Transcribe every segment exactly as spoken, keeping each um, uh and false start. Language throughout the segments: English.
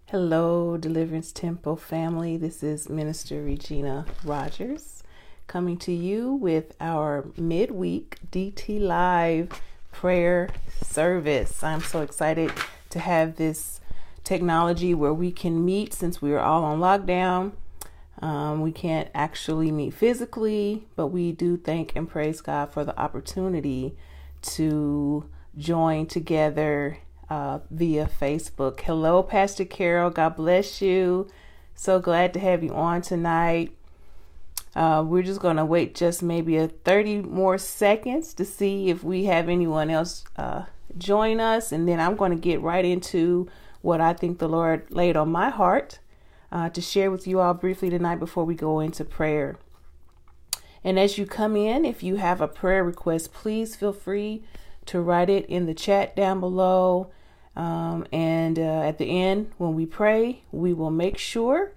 Hello, Deliverance Temple family. This is Minister Regina Rogers coming to you with our midweek D T Live prayer service. I'm so excited to have this technology where we can meet since we are all on lockdown. Um, we can't actually meet physically, but we do thank and praise God for the opportunity to join together Uh, via Facebook. Hello, Pastor Carol. God bless you. So glad to have you on tonight. Uh, we're just going to wait just maybe a thirty more seconds to see if we have anyone else uh, join us. And then I'm going to get right into what I think the Lord laid on my heart uh, to share with you all briefly tonight before we go into prayer. And as you come in, if you have a prayer request, please feel free to write it in the chat down below. Um, and uh, at the end, when we pray, we will make sure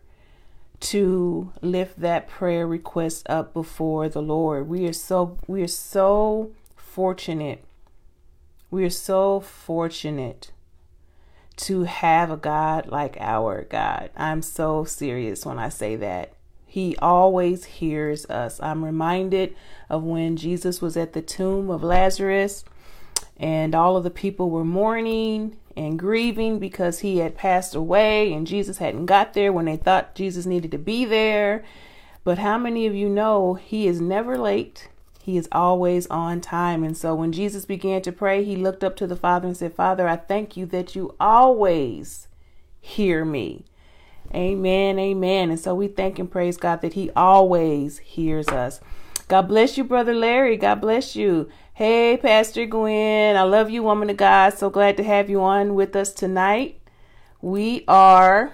to lift that prayer request up before the Lord. We are so we are so fortunate. We are so fortunate to have a God like our God. I'm so serious when I say that. He always hears us. I'm reminded of when Jesus was at the tomb of Lazarus and all of the people were mourning and grieving because he had passed away and Jesus hadn't got there when they thought Jesus needed to be there. But how many of you know he is never late? He is always on time. And so when Jesus began to pray, he looked up to the Father and said, Father, I thank you that you always hear me. Amen. Amen. And so we thank and praise God that he always hears us. God bless you, Brother Larry. God bless you. Hey, Pastor Gwen. I love you, woman of God. So glad to have you on with us tonight. We are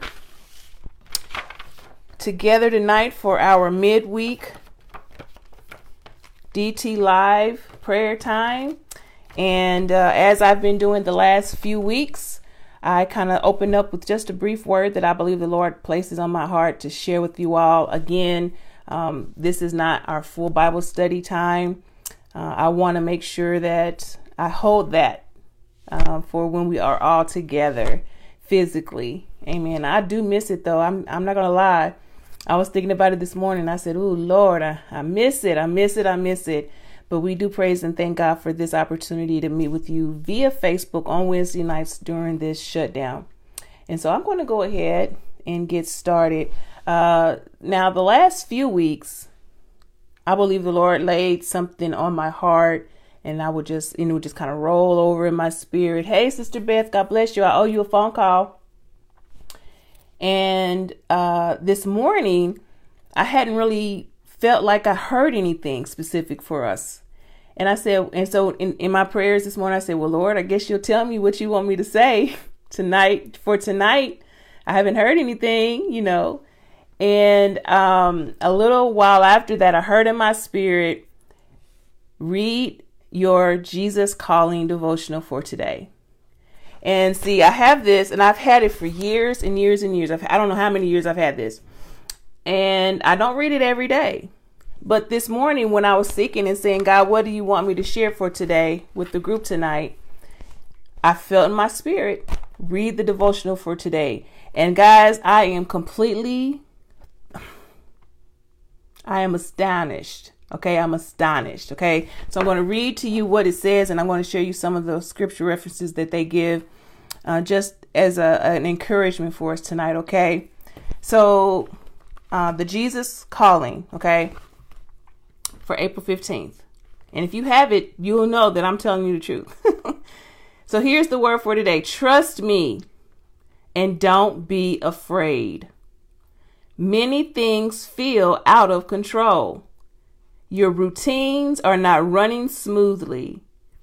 together tonight for our midweek D T Live prayer time. And uh, as I've been doing the last few weeks, I kind of opened up with just a brief word that I believe the Lord places on my heart to share with you all. Again, um, this is not our full Bible study time. Uh, I want to make sure that I hold that uh, for when we are all together physically. Amen. I do miss it, though. I'm I'm not going to lie. I was thinking about it this morning. I said, oh, Lord, I, I miss it. I miss it. I miss it. But we do praise and thank God for this opportunity to meet with you via Facebook on Wednesday nights during this shutdown. And so I'm going to go ahead and get started. Uh, now, the last few weeks, I believe the Lord laid something on my heart and I would just, you know, just kind of roll over in my spirit. Hey, Sister Beth, God bless you. I owe you a phone call. And uh, this morning, I hadn't really felt like I heard anything specific for us. And I said, and so in, in my prayers this morning, I said, well, Lord, I guess you'll tell me what you want me to say tonight. For tonight, I haven't heard anything, you know. And um, a little while after that, I heard in my spirit, read your Jesus Calling devotional for today. And see, I have this and I've had it for years and years and years. I've, I don't know how many years I've had this. And I don't read it every day. But this morning when I was seeking and saying, God, what do you want me to share for today with the group tonight? I felt in my spirit, read the devotional for today. And guys, I am completely I am astonished. Okay, I'm astonished. Okay, so I'm going to read to you what it says, and I'm going to show you some of the scripture references that they give uh, just as a, an encouragement for us tonight. Okay, so uh, the Jesus Calling, okay, for April fifteenth. And if you have it, you'll know that I'm telling you the truth. So here's the word for today. Trust me and don't be afraid. Many things feel out of control. Your routines are not running smoothly.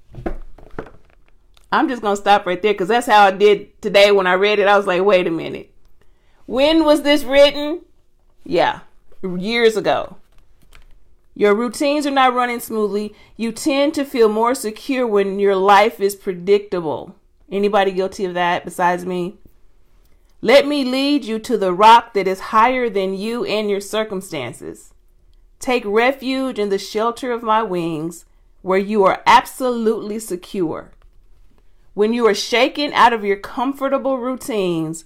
I'm just going to stop right there because that's how I did today when I read it. I was like, wait a minute. When was this written? Yeah, years ago. Your routines are not running smoothly. You tend to feel more secure when your life is predictable. Anybody guilty of that besides me? Let me lead you to the rock that is higher than you and your circumstances. Take refuge in the shelter of my wings, where you are absolutely secure. When you are shaken out of your comfortable routines,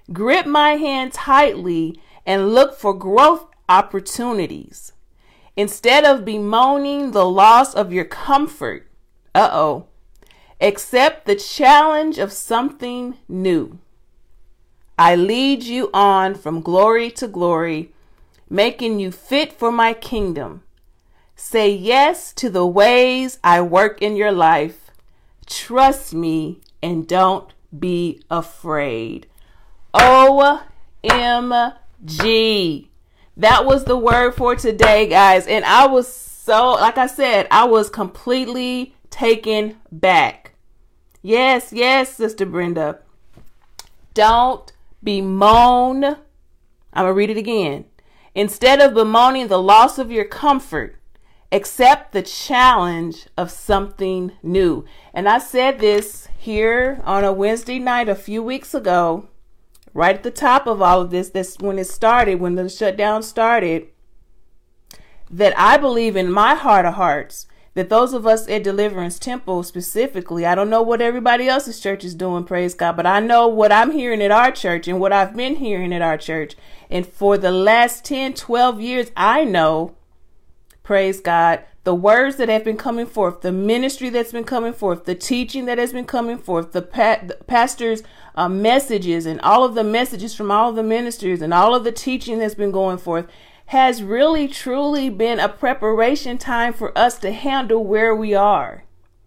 Grip my hand tightly and look for growth opportunities. Instead of bemoaning the loss of your comfort, uh-oh, accept the challenge of something new. I lead you on from glory to glory, making you fit for my kingdom. Say yes to the ways I work in your life. Trust me and don't be afraid. O M G. That was the word for today, guys. And I was so, like I said, I was completely taken back. Yes, yes, Sister Brenda. Don't bemoan. I'm going to read it again. Instead of bemoaning the loss of your comfort, accept the challenge of something new. And I said this here on a Wednesday night a few weeks ago, right at the top of all of this. That's when it started, when the shutdown started, that I believe in my heart of hearts that those of us at Deliverance Temple specifically, I don't know what everybody else's church is doing, praise God, but I know what I'm hearing at our church and what I've been hearing at our church. And for the last ten, twelve years, I know, praise God, the words that have been coming forth, the ministry that's been coming forth, the teaching that has been coming forth, the, pa- the pastor's uh, messages and all of the messages from all of the ministers and all of the teaching that's been going forth has really truly been a preparation time for us to handle where we are.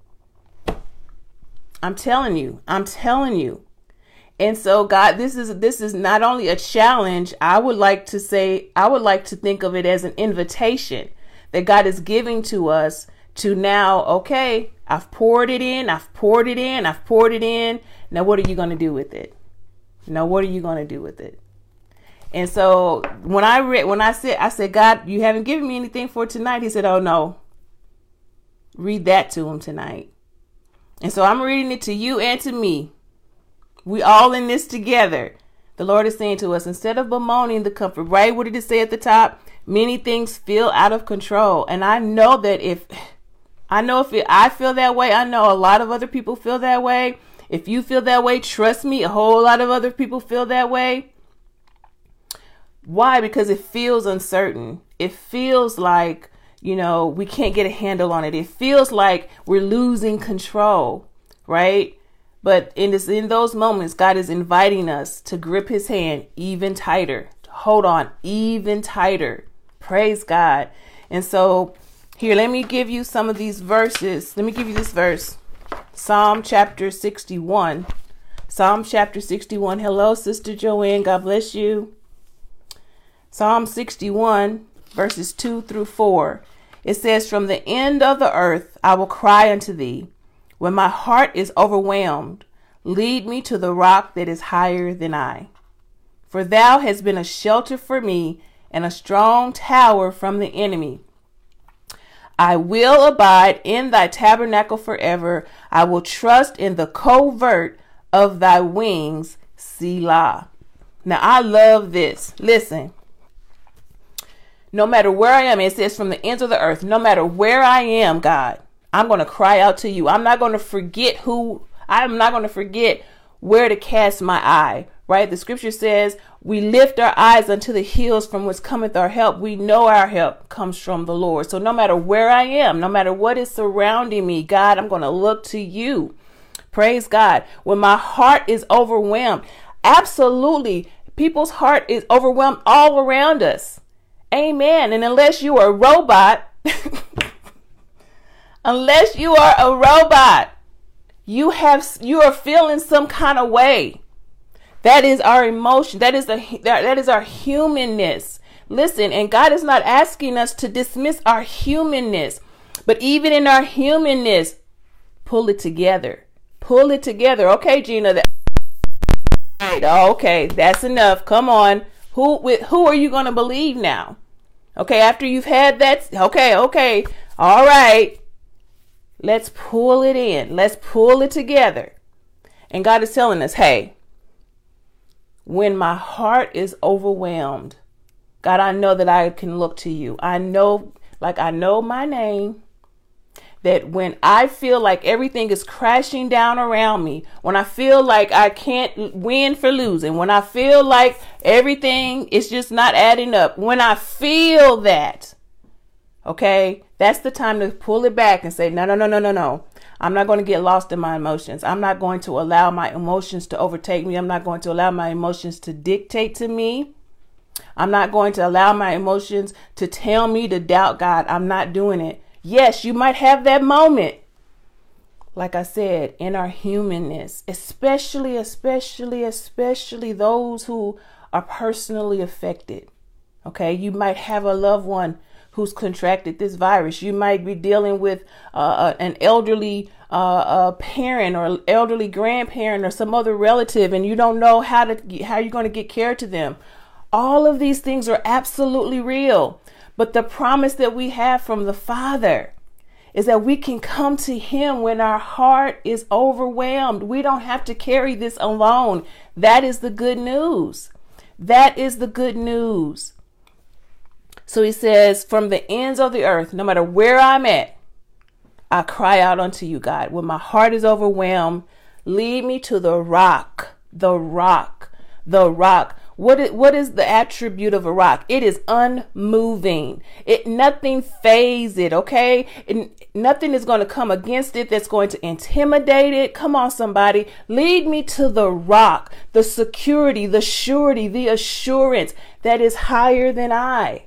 I'm telling you, I'm telling you. And so, God, this is this is not only a challenge. I would like to say, I would like to think of it as an invitation that God is giving to us to now, okay, I've poured it in, I've poured it in, I've poured it in. Now, what are you going to do with it? Now, what are you going to do with it? And so when I read, when I said, I said, God, you haven't given me anything for tonight. He said, oh, no, read that to him tonight. And so I'm reading it to you and to me. We all in this together. The Lord is saying to us, instead of bemoaning the comfort, right? What did it say at the top? Many things feel out of control. And I know that if I know if it, I feel that way, I know a lot of other people feel that way. If you feel that way, trust me, a whole lot of other people feel that way. Why? Because it feels uncertain. It feels like, you know, we can't get a handle on it. It feels like we're losing control, right? But in this, in those moments, God is inviting us to grip his hand even tighter, to hold on even tighter. Praise God. And so here, let me give you some of these verses. Let me give you this verse. Psalm chapter sixty-one. Psalm chapter sixty-one. Hello, Sister Joanne. God bless you. Psalm sixty-one, verses two through four. It says, from the end of the earth, I will cry unto thee. When my heart is overwhelmed, lead me to the rock that is higher than I. For thou hast been a shelter for me and a strong tower from the enemy. I will abide in thy tabernacle forever. I will trust in the covert of thy wings, Selah. Now, I love this. Listen. No matter where I am, it says from the ends of the earth, no matter where I am, God, I'm going to cry out to you. I'm not going to forget who, I'm not going to forget where to cast my eye, right? The scripture says we lift our eyes unto the hills from whence cometh our help. We know our help comes from the Lord. So no matter where I am, no matter what is surrounding me, God, I'm going to look to you. Praise God. When my heart is overwhelmed, absolutely, people's heart is overwhelmed all around us. Amen. And unless you are a robot, unless you are a robot, you have, you are feeling some kind of way. That is our emotion. That is the, that, that is our humanness. Listen, and God is not asking us to dismiss our humanness, but even in our humanness, pull it together, pull it together. Okay, Gina, that, right. Okay, that's enough. Come on. Who, with, who are you going to believe now? Okay, after you've had that, okay, okay, all right, let's pull it in. Let's pull it together. And God is telling us, hey, when my heart is overwhelmed, God, I know that I can look to you. I know, like I know my name. that when I feel like everything is crashing down around me, when I feel like I can't win for losing, when I feel like everything is just not adding up, when I feel that, okay, that's the time to pull it back and say, no, no, no, no, no, no. I'm not going to get lost in my emotions. I'm not going to allow my emotions to overtake me. I'm not going to allow my emotions to dictate to me. I'm not going to allow my emotions to tell me to doubt God. I'm not doing it. Yes, you might have that moment. Like I said, in our humanness, especially, especially, especially those who are personally affected. Okay, you might have a loved one who's contracted this virus. You might be dealing with uh, an elderly uh, uh, parent or elderly grandparent or some other relative, and you don't know how to how you're going to get care to them. All of these things are absolutely real. But the promise that we have from the Father is that we can come to him when our heart is overwhelmed. We don't have to carry this alone. That is the good news. That is the good news. So he says, from the ends of the earth, no matter where I'm at, I cry out unto you, God. When my heart is overwhelmed, lead me to the rock, the rock, the rock. What is, what is the attribute of a rock? It is unmoving. It nothing phases it, okay? It, nothing is going to come against it that's going to intimidate it. Come on, somebody. Lead me to the rock, the security, the surety, the assurance that is higher than I.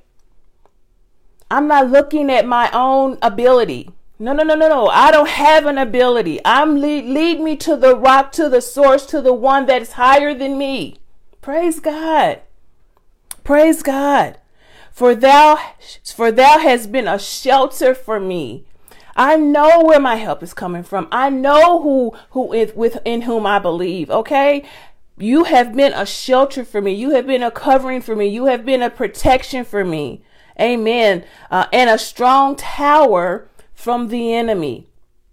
I'm not looking at my own ability. No, no, no, no, no. I don't have an ability. I'm lead, lead me to the rock, to the source, to the one that is higher than me. Praise God. Praise God. For thou, for thou hast been a shelter for me. I know where my help is coming from. I know who, who is within whom I believe. Okay. You have been a shelter for me. You have been a covering for me. You have been a protection for me. Amen. Uh, and a strong tower from the enemy.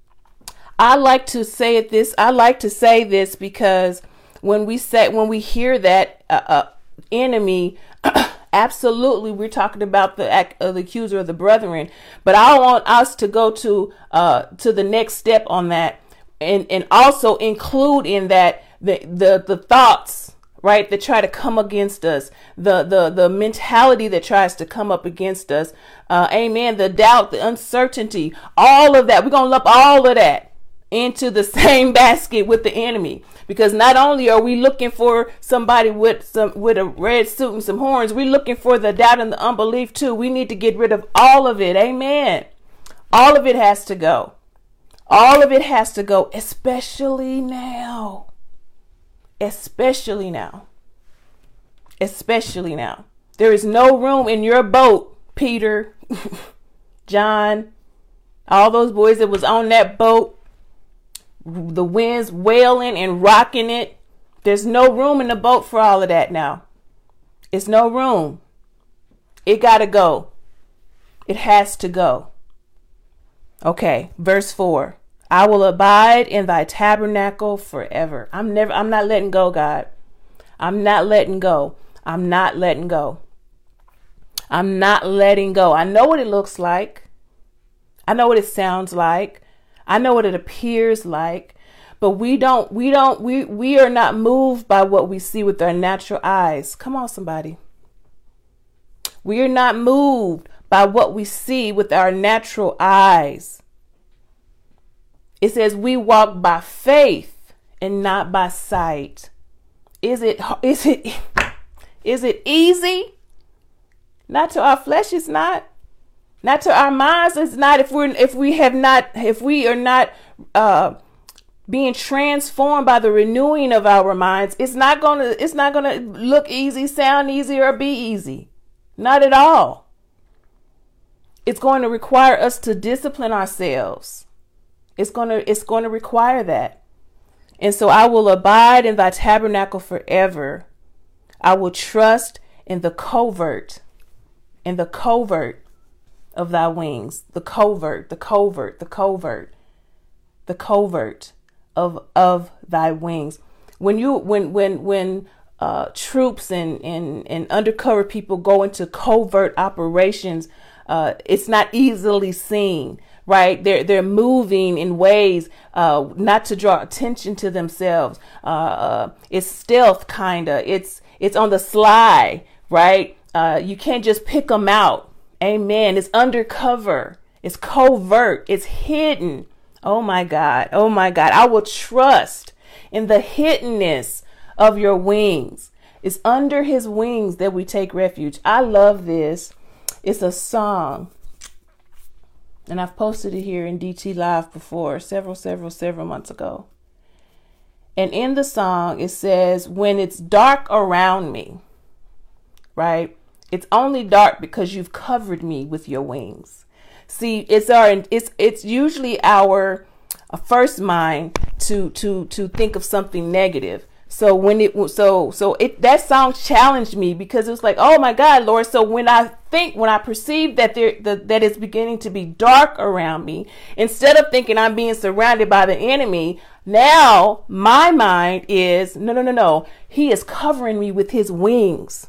I like to say it this. I like to say this because when we say, when we hear that uh, uh, enemy, absolutely, we're talking about the, uh, the accuser of the brethren. But I want us to go to uh, to the next step on that, and and also include in that the the the thoughts, right, that try to come against us, the the the mentality that tries to come up against us. Uh, amen. The doubt, the uncertainty, all of that. We're gonna lump all of that into the same basket with the enemy, because not only are we looking for somebody with some with a red suit and some horns, we're looking for the doubt and the unbelief too. We need to get rid of all of it. Amen. All of it has to go. All of it has to go, especially now. Especially now. Especially now. There is no room in your boat, Peter, John, all those boys that was on that boat. The wind's wailing and rocking it. There's no room in the boat for all of that now. It's no room. It got to go. It has to go. Okay, verse four. I will abide in thy tabernacle forever. I'm never, I'm not letting go, God. I'm not letting go. I'm not letting go. I'm not letting go. I know what it looks like. I know what it sounds like. I know what it appears like, but we don't, we don't, we, we are not moved by what we see with our natural eyes. Come on, somebody. We are not moved by what we see with our natural eyes. It says we walk by faith and not by sight. Is it, is it, is it easy? Not to our flesh, it's not. Not to our minds, it's not. If we're, if we have not, if we are not uh, being transformed by the renewing of our minds, it's not gonna, it's not gonna look easy, sound easy, or be easy. Not at all. It's going to require us to discipline ourselves. It's gonna, it's going to require that. And so I will abide in thy tabernacle forever. I will trust in the covert, in the covert of thy wings, the covert, the covert, the covert, the covert of, of thy wings. When you, when, when, when, uh, troops and, and, and undercover people go into covert operations, uh, it's not easily seen, right? They're, they're moving in ways, uh, not to draw attention to themselves. Uh, uh it's stealth kinda. It's, it's on the sly, right? Uh, you can't just pick them out. Amen. It's undercover. It's covert. It's hidden. Oh my God. Oh my God. I will trust in the hiddenness of your wings. It's under his wings that we take refuge. I love this. It's a song. And I've posted it here in D T Live before, several, several, several months ago. And in the song, it says, when it's dark around me, right? It's only dark because you've covered me with your wings. See, it's our, it's, it's usually our first mind to, to, to think of something negative. So when it was, so, so it, that song challenged me because it was like, oh my God, Lord. So when I think, when I perceive that there, the, that it's beginning to be dark around me, instead of thinking I'm being surrounded by the enemy, now my mind is, no, no, no, no. He is covering me with his wings.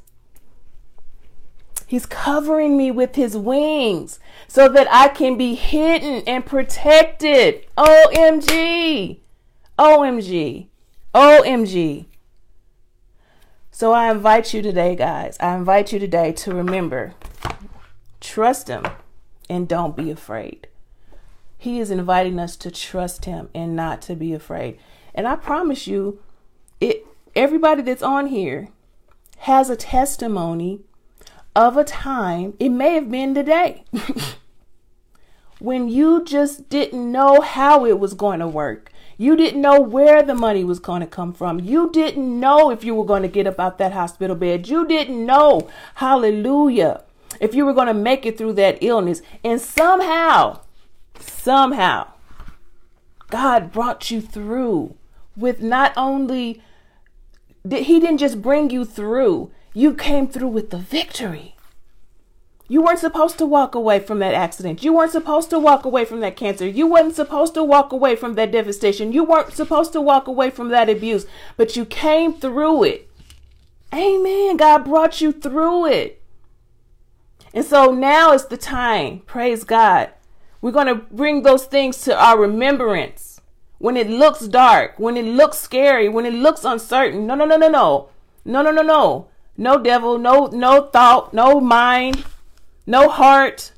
He's covering me with his wings so that I can be hidden and protected. O M G. O M G. O M G. So I invite you today, guys. I invite you today to remember, trust him and don't be afraid. He is inviting us to trust him and not to be afraid. And I promise you, it, everybody that's on here has a testimony of a time, it may have been today, when you just didn't know how it was going to work. You didn't know where the money was going to come from. You didn't know if you were going to get up out that hospital bed. You didn't know, hallelujah, if you were going to make it through that illness. And somehow, somehow, God brought you through with not only, he didn't just bring you through, you came through with the victory. You weren't supposed to walk away from that accident. You weren't supposed to walk away from that cancer. You weren't supposed to walk away from that devastation. You weren't supposed to walk away from that abuse, but you came through it. Amen. God brought you through it. And so now is the time. Praise God. We're going to bring those things to our remembrance. When it looks dark, when it looks scary, when it looks uncertain. No, no, no, no, no. No, no, no, no. No devil, no, no thought, no mind. No heart.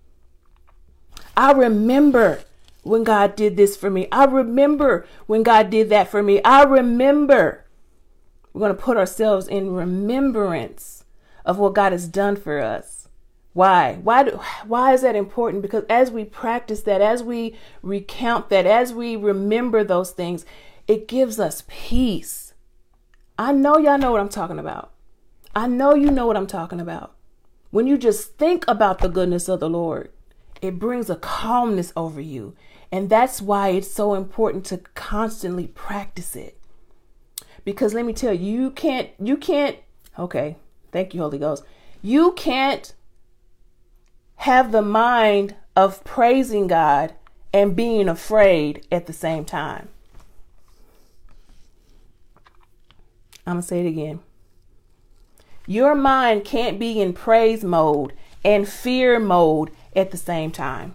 I remember when God did this for me. I remember when God did that for me. I remember. We're going to put ourselves in remembrance of what God has done for us. Why? Why do, why is that important? Because as we practice that, as we recount that, as we remember those things, it gives us peace. I know y'all know what I'm talking about. I know you know what I'm talking about. When you just think about the goodness of the Lord, it brings a calmness over you. And that's why it's so important to constantly practice it. Because let me tell you, you can't, you can't, okay, thank you, Holy Ghost. You can't have the mind of praising God and being afraid at the same time. I'm going to say it again. Your mind can't be in praise mode and fear mode at the same time.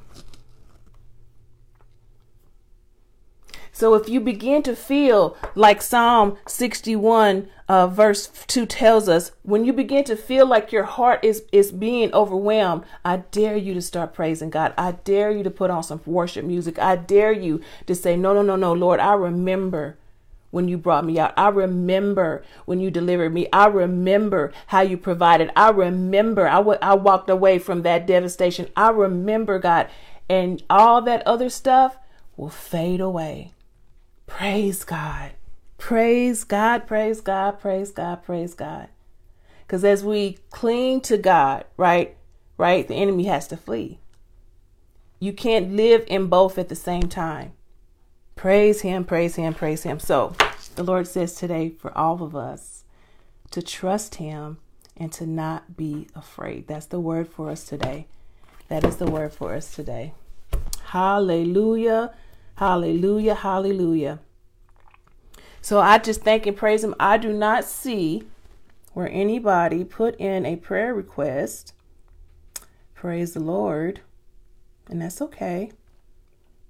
So if you begin to feel like Psalm sixty-one uh, verse two tells us, when you begin to feel like your heart is, is being overwhelmed, I dare you to start praising God. I dare you to put on some worship music. I dare you to say, no, no, no, no, Lord, I remember when you brought me out. I remember when you delivered me. I remember how you provided. I remember I, w- I walked away from that devastation. I remember, God, and all that other stuff will fade away. Praise God. Praise God. Praise God. Praise God. Praise God. Because as we cling to God, right, right, the enemy has to flee. You can't live in both at the same time. Praise him, praise him, praise him. So the Lord says today for all of us to trust him and to not be afraid. That's the word for us today. That is the word for us today. Hallelujah, hallelujah, hallelujah. So I just thank and praise him. I do not see where anybody put in a prayer request. Praise the Lord. And that's okay.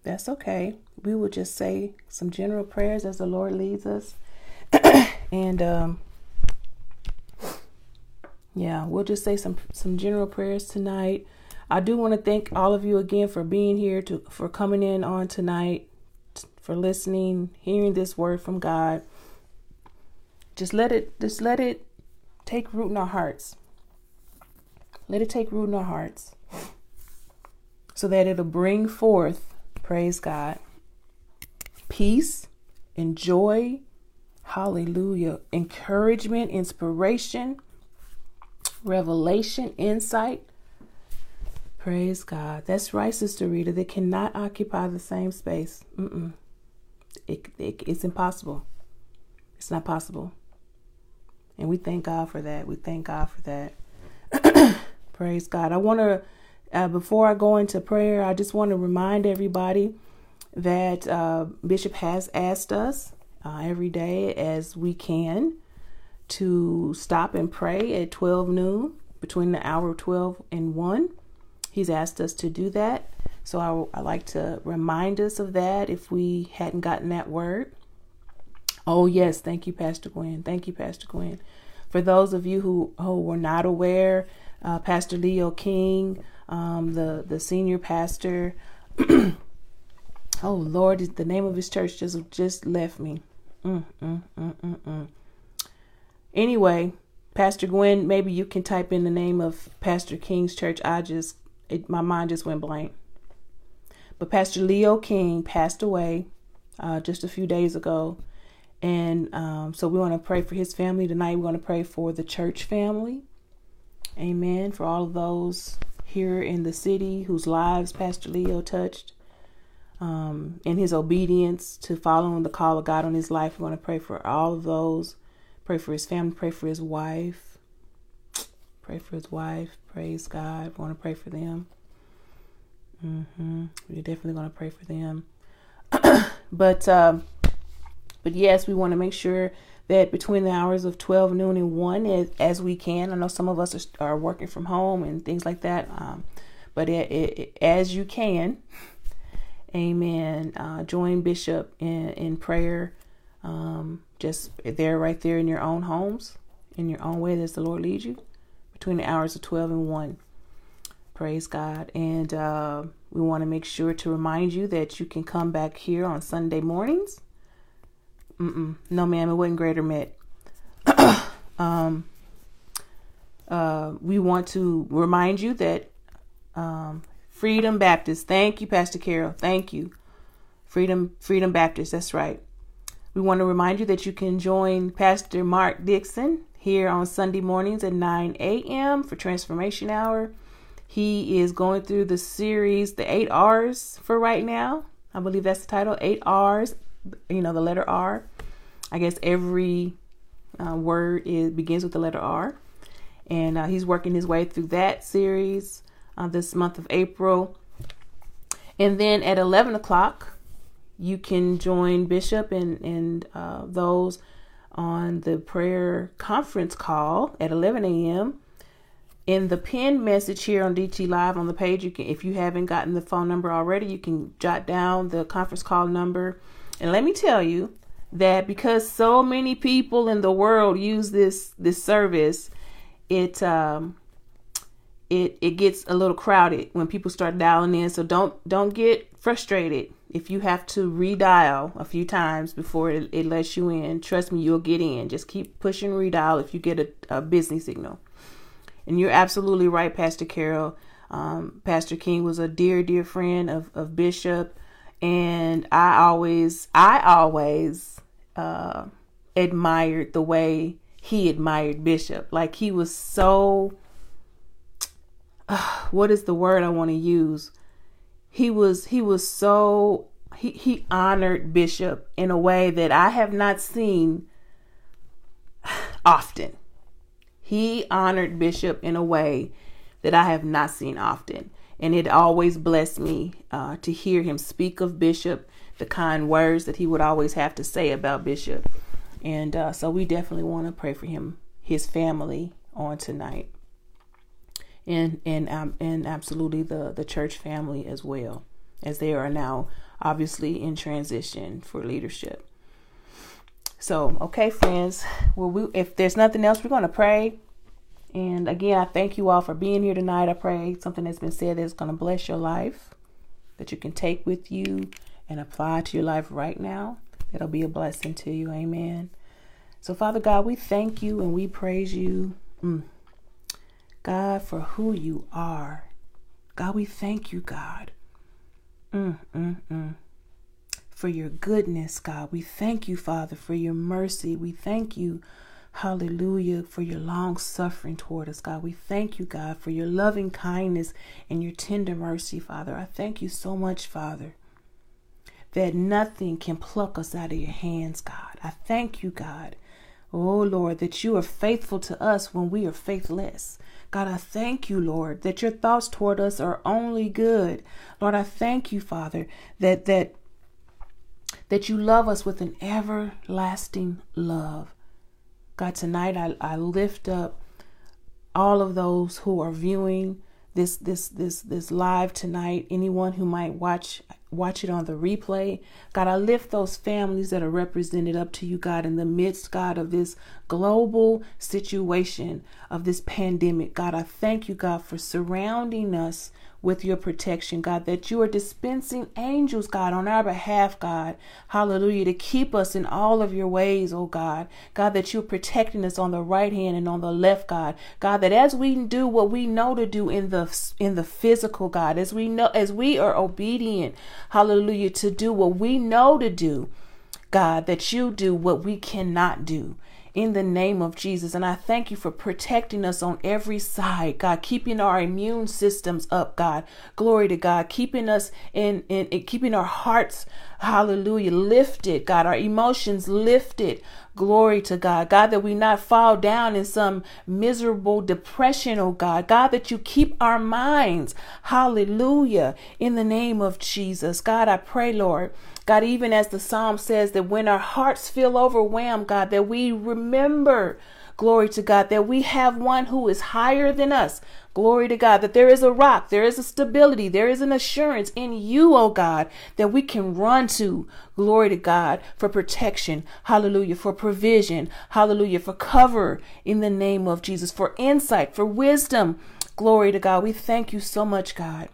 that's okay. We will just say some general prayers as the Lord leads us. and um, yeah, we'll just say some, some general prayers tonight. I do want to thank all of you again for being here, to for coming in on tonight, for listening, hearing this word from God. Just let it, just let it take root in our hearts. Let it take root in our hearts so that it'll bring forth, praise God, peace and joy. Hallelujah. Encouragement, inspiration, revelation, insight. Praise God. That's right, Sister Rita. They cannot occupy the same space. Mm-mm. It, it, it's impossible. It's not possible. And we thank God for that. We thank God for that. Praise God. I want to, uh, before I go into prayer, I just want to remind everybody that uh, Bishop has asked us uh, every day as we can to stop and pray at twelve noon, between the hour of twelve and one. He's asked us to do that. So I, I like to remind us of that if we hadn't gotten that word. Oh, yes. Thank you, Pastor Gwen. Thank you, Pastor Gwen. For those of you who, who were not aware, uh, Pastor Leo King, um, the, the senior pastor, oh, Lord, the name of his church just, just left me. Mm, mm, mm, mm, mm. Anyway, Pastor Gwen, maybe you can type in the name of Pastor King's church. I just, it, my mind just went blank. But Pastor Leo King passed away uh, just a few days ago. And um, so we want to pray for his family tonight. We want to pray for the church family. Amen. For all of those here in the city whose lives Pastor Leo touched. Um, in his obedience to following the call of God on his life. We want to pray for all of those. Pray for his family. Pray for his wife. Pray for his wife. Praise God. We want to pray for them. Mm-hmm. We're definitely going to pray for them. but, um, but yes, we want to make sure that between the hours of twelve noon and one, as, as we can. I know some of us are, are working from home and things like that. Um, but it, it, as you can, amen. Uh, join Bishop in, in prayer. Um, just there, right there in your own homes, in your own way as the Lord leads you, between the hours of twelve and one. Praise God. And uh, we want to make sure to remind you that you can come back here on Sunday mornings. Mm-mm. No, ma'am, it wasn't Greater Met. um, uh, we want to remind you that um, Freedom Baptist. Thank you, Pastor Carol. Thank you. Freedom, Freedom Baptist. That's right. We want to remind you that you can join Pastor Mark Dixon here on Sunday mornings at nine a.m. for Transformation Hour. He is going through the series, the eight R's for right now. I believe that's the title, eight R's, you know, the letter R. I guess every uh, word is begins with the letter R. And uh, he's working his way through that series uh, this month of April. And then at eleven o'clock, you can join Bishop and, and uh, those on the prayer conference call at eleven a.m. In the pinned message here on D T Live on the page, you can, if you haven't gotten the phone number already, you can jot down the conference call number. And let me tell you that because so many people in the world use this this service, it um it it gets a little crowded when people start dialing in. So don't don't get frustrated if you have to redial a few times before it, it lets you in. Trust me, you'll get in. Just keep pushing redial if you get a, a busy signal. And you're absolutely right, Pastor Carol. Um, Pastor King was a dear, dear friend of, of Bishop. And I always, I always uh, admired the way he admired Bishop. Like he was so, uh, what is the word I want to use? He was, he was so, he, he honored Bishop in a way that I have not seen often. He honored Bishop in a way that I have not seen often. And it always blessed me uh, to hear him speak of Bishop, the kind words that he would always have to say about Bishop. And uh, so we definitely want to pray for him, his family on tonight. And and um, and absolutely the, the church family as well, as they are now obviously in transition for leadership. So, okay, friends, well, we, if there's nothing else, we're going to pray. And again, I thank you all for being here tonight. I pray something that's been said that's going to bless your life, that you can take with you and apply to your life right now. That'll be a blessing to you. Amen. So, Father God, we thank you and we praise you, mm. God, for who you are. God, we thank you, God, mm, mm, mm. for your goodness, God. We thank you, Father, for your mercy. We thank you, hallelujah, for your long suffering toward us, God. We thank you, God, for your loving kindness and your tender mercy, Father. I thank you so much, Father, that nothing can pluck us out of your hands, God. I thank you, God, oh Lord, that you are faithful to us when we are faithless. God, I thank you, Lord, that your thoughts toward us are only good. Lord, I thank you, Father, that that that you love us with an everlasting love. God, tonight I, I lift up all of those who are viewing this this this this live tonight, anyone who might watch watch it on the replay. God, I lift those families that are represented up to you, God, in the midst, God, of this global situation of this pandemic. God, I thank you, God, for surrounding us with your protection, God, that you are dispensing angels, God, on our behalf, God, hallelujah, to keep us in all of your ways, oh God, God, that you're protecting us on the right hand and on the left, God, God, that as we do what we know to do in the in the physical, God, as we know, as we are obedient, hallelujah, to do what we know to do, God, that you do what we cannot do. In the name of Jesus. And I thank you for protecting us on every side, God, keeping our immune systems up, God. Glory to God, keeping us in, in, in keeping our hearts, hallelujah, lifted, God, our emotions lifted. Glory to God. God, that we not fall down in some miserable depression, oh God. God, that you keep our minds. Hallelujah. In the name of Jesus. God, I pray, Lord, God, even as the Psalm says, that when our hearts feel overwhelmed, God, that we remember, glory to God, that we have one who is higher than us. Glory to God, that there is a rock, there is a stability, there is an assurance in you, oh God, that we can run to. Glory to God, for protection. Hallelujah. For provision. Hallelujah. For cover in the name of Jesus. For insight, for wisdom. Glory to God. We thank you so much, God.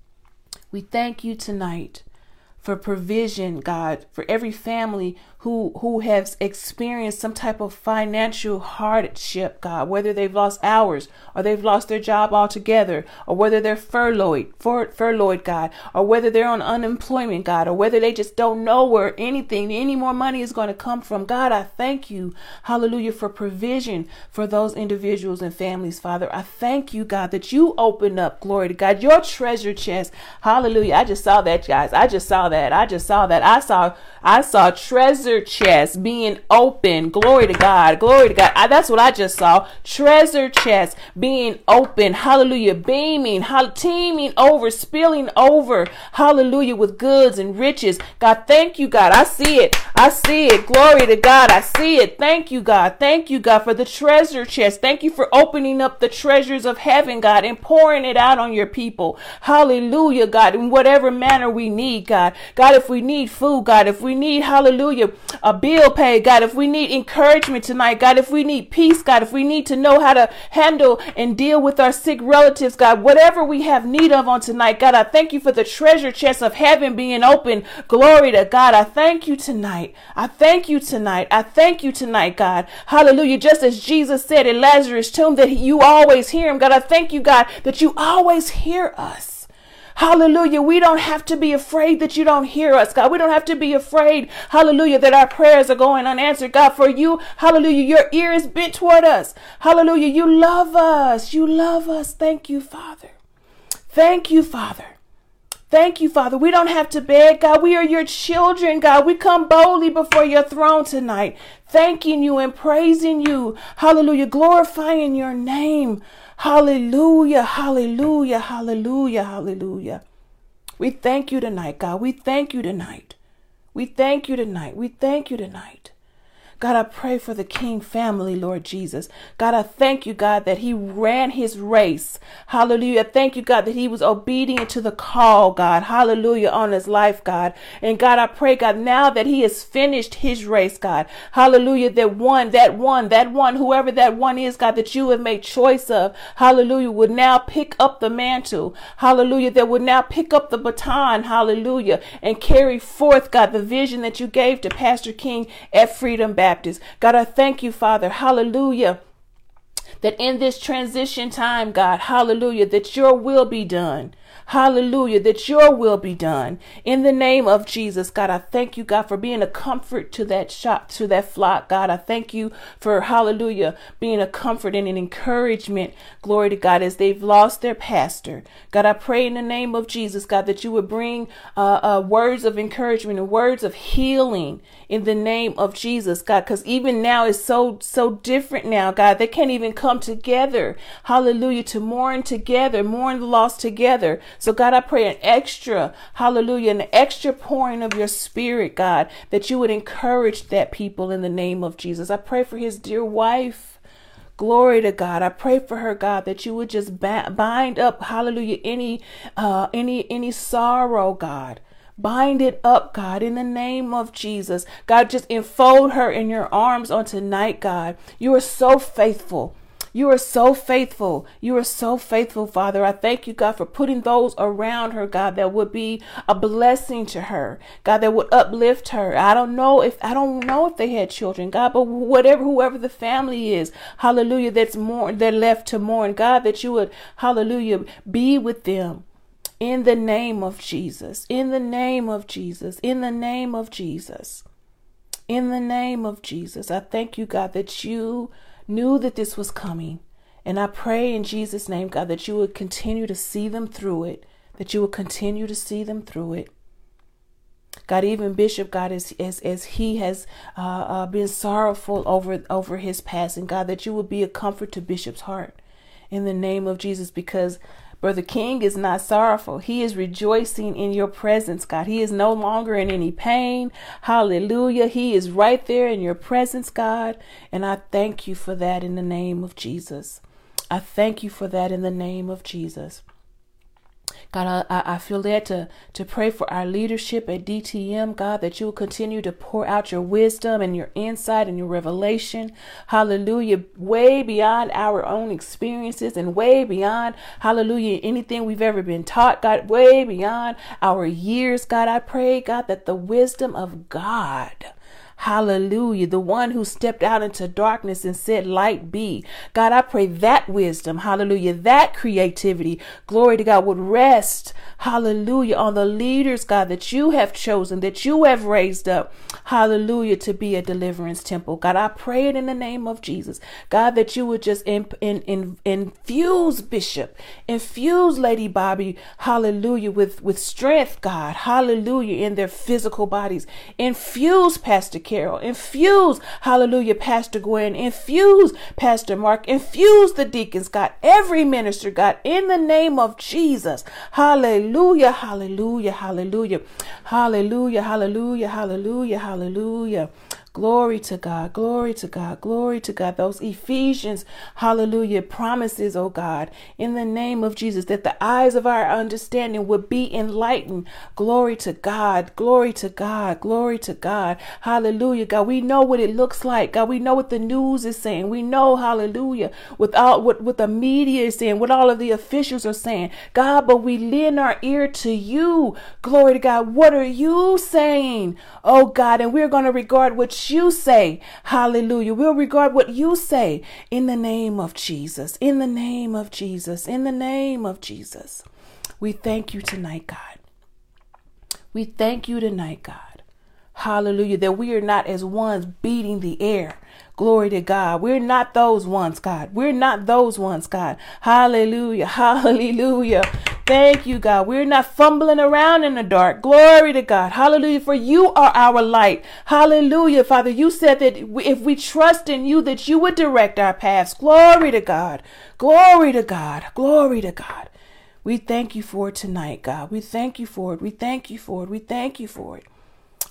We thank you tonight for provision, God, for every family who who has experienced some type of financial hardship, God, whether they've lost hours or they've lost their job altogether, or whether they're furloughed, fur, furloughed, God, or whether they're on unemployment, God, or whether they just don't know where anything, any more money is going to come from. God, I thank you, hallelujah, for provision for those individuals and families, Father. I thank you, God, that you open up, glory to God, your treasure chest. Hallelujah. I just saw that, guys. I just saw that. I just saw that. I saw, I saw treasure chest being open. Glory to God. Glory to God. I, that's what I just saw. Treasure chest being open. Hallelujah. Beaming, hall- teeming over, spilling over. Hallelujah. With goods and riches. God, thank you, God. I see it. I see it. Glory to God. I see it. Thank you, God. Thank you, God, for the treasure chest. Thank you for opening up the treasures of heaven, God, and pouring it out on your people. Hallelujah, God, in whatever manner we need, God. God, if we need food, God, if we need, hallelujah, a bill paid, God, if we need encouragement tonight, God, if we need peace, God, if we need to know how to handle and deal with our sick relatives, God, whatever we have need of on tonight, God, I thank you for the treasure chest of heaven being open. Glory to God. I thank you tonight. I thank you tonight. I thank you tonight, God. Hallelujah. Just as Jesus said in Lazarus' tomb that you always hear him, God, I thank you, God, that you always hear us. Hallelujah. We don't have to be afraid that you don't hear us, God. We don't have to be afraid, hallelujah, that our prayers are going unanswered, God. For you, hallelujah, your ear is bent toward us. Hallelujah. You love us. You love us. Thank you, Father. Thank you, Father. Thank you, Father. We don't have to beg, God. We are your children, God. We come boldly before your throne tonight, thanking you and praising you. Hallelujah. Glorifying your name. Hallelujah. Hallelujah. Hallelujah. Hallelujah. We thank you tonight, God. We thank you tonight. We thank you tonight. We thank you tonight. God, I pray for the King family, Lord Jesus. God, I thank you, God, that he ran his race. Hallelujah. Thank you, God, that he was obedient to the call, God. Hallelujah, on his life, God. And God, I pray, God, now that he has finished his race, God. Hallelujah, that one, that one, that one, whoever that one is, God, that you have made choice of, hallelujah, would now pick up the mantle. Hallelujah, that would now pick up the baton, hallelujah, and carry forth, God, the vision that you gave to Pastor King at Freedom Baptist. God, I thank you, Father, hallelujah, that in this transition time, God, hallelujah, that your will be done. Hallelujah, that your will be done. In the name of Jesus, God, I thank you, God, for being a comfort to that shop, to that flock. God, I thank you for, hallelujah, being a comfort and an encouragement, glory to God, as they've lost their pastor. God, I pray in the name of Jesus, God, that you would bring uh, uh, words of encouragement and words of healing in the name of Jesus, God, because even now it's so, so different now, God. They can't even come together, hallelujah, to mourn together, mourn the loss together. So God, I pray an extra, hallelujah, an extra pouring of your spirit, God, that you would encourage that people in the name of Jesus. I pray for his dear wife. Glory to God. I pray for her, God, that you would just bind up, hallelujah, any, uh, any, any sorrow, God. Bind it up, God, in the name of Jesus. God, just enfold her in your arms on tonight, God. You are so faithful. You are so faithful. You are so faithful, Father. I thank you, God, for putting those around her, God, that would be a blessing to her, God, that would uplift her. I don't know if, I don't know if they had children, God, but whatever, whoever the family is, hallelujah, that's mourn, they're left to mourn, God, that you would, hallelujah, be with them. In the name of Jesus, in the name of Jesus, in the name of Jesus, in the name of Jesus, I thank you, God, that you knew that this was coming. And I pray in Jesus' name, God, that you would continue to see them through it, that you would continue to see them through it. God, even Bishop, God, as, as, as he has uh, uh, been sorrowful over, over his passing, God, that you would be a comfort to Bishop's heart in the name of Jesus, because Brother King is not sorrowful. He is rejoicing in your presence, God. He is no longer in any pain. Hallelujah. He is right there in your presence, God. And I thank you for that in the name of Jesus. I thank you for that in the name of Jesus. God, I, I feel led to, to pray for our leadership at D T M, God, that you will continue to pour out your wisdom and your insight and your revelation. Hallelujah. Way beyond our own experiences and way beyond, hallelujah, anything we've ever been taught, God, way beyond our years. God, I pray, God, that the wisdom of God, hallelujah, the one who stepped out into darkness and said, light be. God, I pray that wisdom, hallelujah, that creativity, glory to God, would rest, hallelujah, on the leaders, God, that you have chosen, that you have raised up, hallelujah, to be a deliverance temple. God, I pray it in the name of Jesus. God, that you would just in, in, in, infuse Bishop, infuse Lady Bobby, hallelujah, with, with strength, God, hallelujah, in their physical bodies. Infuse Pastor Carol, infuse, hallelujah, Pastor Gwen, infuse Pastor Mark, infuse the deacons, God, every minister, God, in the name of Jesus. Hallelujah, hallelujah, hallelujah, hallelujah, hallelujah, hallelujah, hallelujah. Glory to God, glory to God, glory to God. Those Ephesians, hallelujah, promises, oh God, in the name of Jesus, that the eyes of our understanding would be enlightened. Glory to God, glory to God, glory to God. Hallelujah, God. We know what it looks like. God, we know what the news is saying. We know, hallelujah, without what, what the media is saying, what all of the officials are saying. God, but we lend our ear to you. Glory to God. What are you saying? Oh God, and we're going to regard what you say. Hallelujah. We'll regard what you say in the name of Jesus, in the name of Jesus, in the name of Jesus. We thank you tonight, God. We thank you tonight, God. Hallelujah. That we are not as ones beating the air. Glory to God. We're not those ones, God. We're not those ones, God. Hallelujah. Hallelujah. Thank you, God. We're not fumbling around in the dark. Glory to God. Hallelujah. For you are our light. Hallelujah. Father, you said that if we trust in you, that you would direct our paths. Glory to God. Glory to God. Glory to God. We thank you for it tonight, God. We thank you for it. We thank you for it. We thank you for it.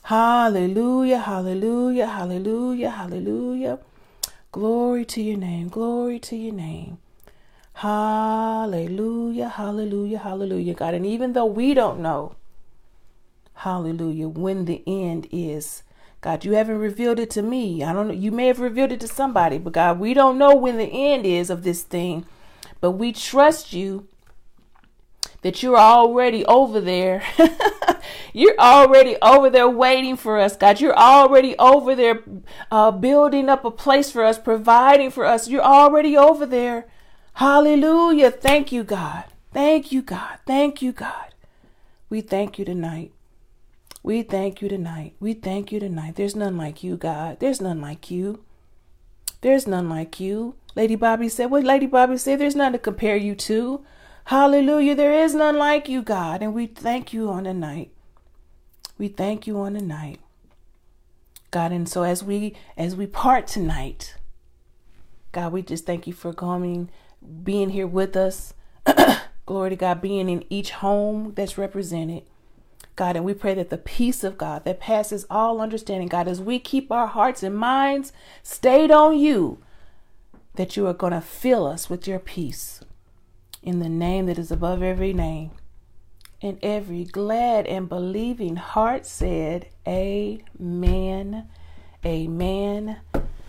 Hallelujah, hallelujah, hallelujah, hallelujah. Glory to your name, glory to your name. Hallelujah, hallelujah, hallelujah, God. And even though we don't know, hallelujah, when the end is, God, you haven't revealed it to me. I don't know. You may have revealed it to somebody, but God, we don't know when the end is of this thing, but we trust you that you're already over there. You're already over there waiting for us, God. You're already over there uh, building up a place for us, providing for us. You're already over there. Hallelujah. Thank you, God. Thank you, God. Thank you, God. We thank you tonight. We thank you tonight. We thank you tonight. There's none like you, God. There's none like you. There's none like you. Lady Bobby said, what Lady Bobby said, there's none to compare you to. Hallelujah. There is none like you, God. And we thank you on the night. We thank you on the night, God. And so as we, as we part tonight, God, we just thank you for coming, being here with us. Glory to God, being in each home that's represented, God. And we pray that the peace of God that passes all understanding, God, as we keep our hearts and minds stayed on you, that you are going to fill us with your peace in the name that is above every name. And every glad and believing heart said, amen, amen,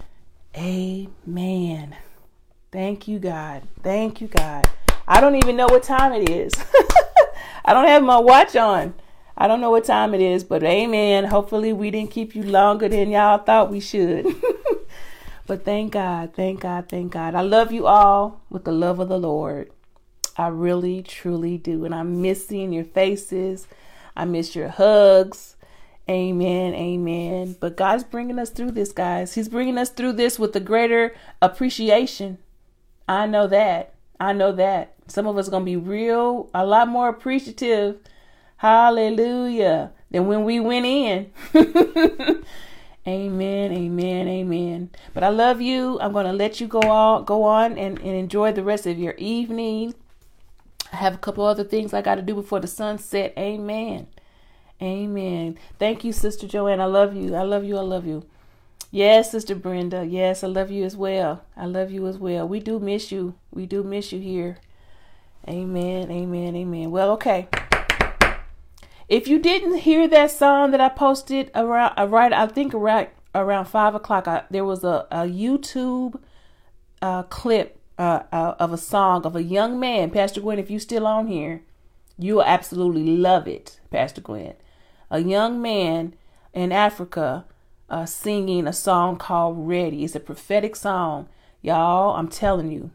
amen. Thank you, God. Thank you, God. I don't even know what time it is. I don't have my watch on. I don't know what time it is, but amen. Hopefully we didn't keep you longer than y'all thought we should. But thank God, thank God, thank God. I love you all with the love of the Lord. I really, truly do. And I miss seeing your faces. I miss your hugs. Amen. Amen. But God's bringing us through this, guys. He's bringing us through this with a greater appreciation. I know that. I know that. Some of us are going to be real, a lot more appreciative. Hallelujah. Than when we went in. Amen. Amen. Amen. But I love you. I'm going to let you go on, go on and, and enjoy the rest of your evening. I have a couple other things I got to do before the sun set. Amen. Amen. Thank you, Sister Joanne. I love you. I love you. I love you. Yes, Sister Brenda. Yes, I love you as well. I love you as well. We do miss you. We do miss you here. Amen. Amen. Amen. Well, okay. If you didn't hear that song that I posted around, uh, right, I think around around five o'clock, I, there was a, a YouTube uh, clip Uh, uh, of a song of a young man. Pastor Gwen, if you still on here, you will absolutely love it, Pastor Gwen. A young man in Africa uh, singing a song called Ready. It's a prophetic song. Y'all, I'm telling you.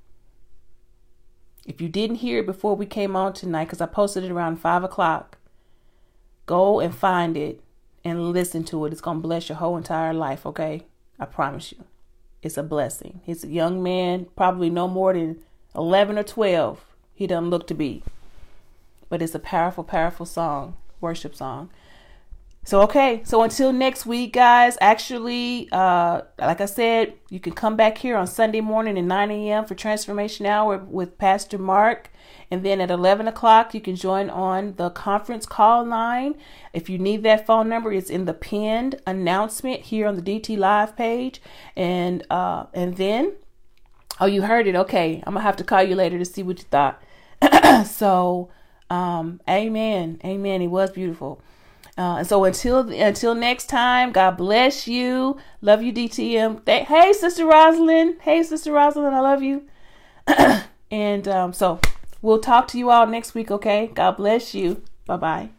If you didn't hear it before we came on tonight, because I posted it around five o'clock, go and find it and listen to it. It's going to bless your whole entire life, okay? I promise you. It's a blessing. He's a young man, probably no more than eleven or twelve. He doesn't look to be. But it's a powerful, powerful song, worship song. So, okay. So until next week, guys, actually, uh, like I said, you can come back here on Sunday morning at nine a.m. for Transformation Hour with Pastor Mark. And then at eleven o'clock, you can join on the conference call line. If you need that phone number, it's in the pinned announcement here on the D T Live page. And uh, and then, oh, you heard it. Okay, I'm going to have to call you later to see what you thought. So, um, amen. Amen. It was beautiful. Uh, and so until until next time, God bless you. Love you, D T M. Hey, Sister Rosalind. Hey, Sister Rosalind. I love you. And um, so we'll talk to you all next week, okay? God bless you. Bye-bye.